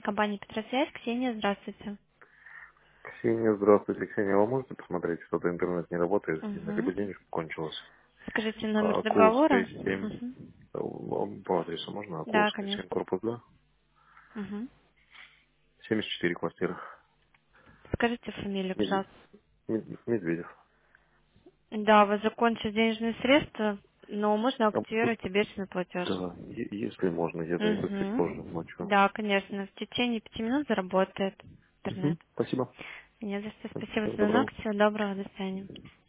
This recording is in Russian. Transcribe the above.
Компания Петросвязь, Ксения, здравствуйте. Ксения, здравствуйте, Ксения. Вы можете посмотреть, что-то интернет не работает, и на либо Угу. денежка кончилась. Скажите номер договора. Курская 7, Угу. по адресу можно? Да, Курская 7, конечно. корпус 2, Угу. 74 квартира. Скажите фамилию, Мед- пожалуйста. Медведев. Да, у вас закончились денежные средства, но можно А, активировать обещанный платеж. да, если можно, я зайду чуть позже, Угу. ночью. Да, конечно. В течение 5 минут заработает интернет. Спасибо. Не за что. Спасибо за Всего звонок. доброго. Всего доброго. До свидания.